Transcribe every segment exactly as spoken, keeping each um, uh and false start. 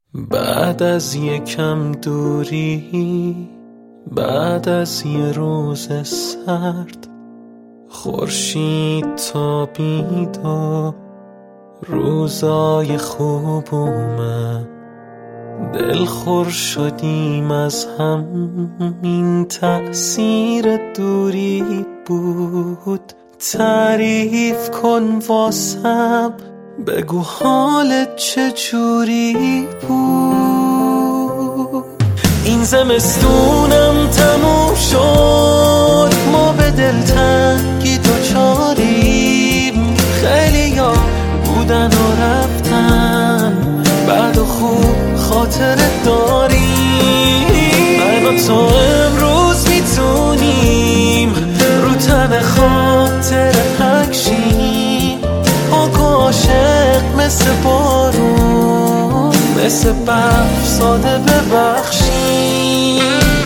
بعد از یکم دوری، بعد از یه روز سرد، خورشید تابید و روزای خوب اومد. دلخور شدیم از هم، این تأثیر دوری بود. تعریف کن واسم، بگو حالت چجوری بود. این زمستونم تموم شد، ما به دلتنگی دوچاریم. خیلی ها بودن و رفتن، بعد و خوب خاطرت داریم. من و تو امروز میتونیم رو تن خاطر حکشیم. پاک و عاشق مثل بارون، مثل برف ساده ببخشیم.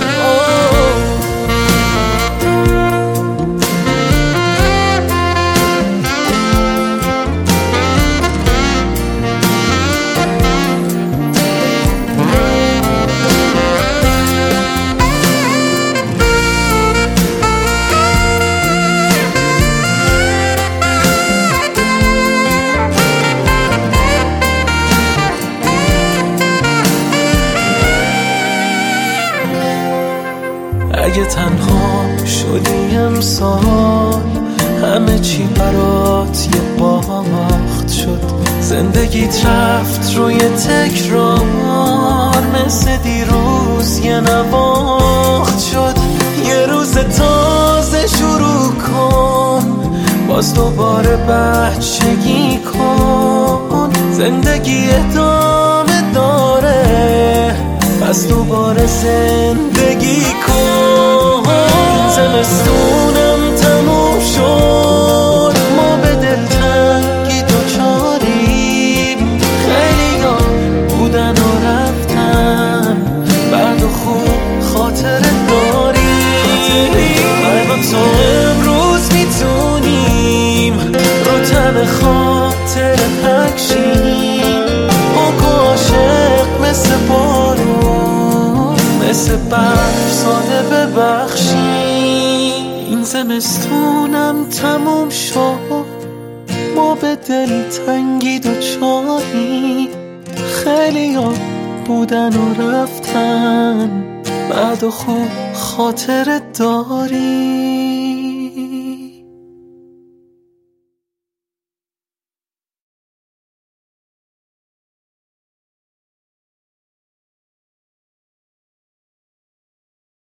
اگه تنها شدی امسال، همه چی برات یه باخت شد. زندگیت رفت روی تکرار، مثل دیروز یه نواخت شد. یه روز تازه شروع کن، باز دوباره بچگی کن. زندگی ادامه داره، پس دوباره زندگی کن. زمستونم تموم شد، ما به دلتنگی دوچاریم. خیلی ها بودن و رفتن، بعد و خوب خاطرت داریم. من و تو امروز میتونیم رو تن خاطر حکشیم. پاک و عاشق مثل بارون، مثل برف ساده ببخشیم. این زمستونم تموم شد، ما به دلتنگی دوچاریم. خیلی ها بودن و رفتن، بعد و خوب خاطرت داریم.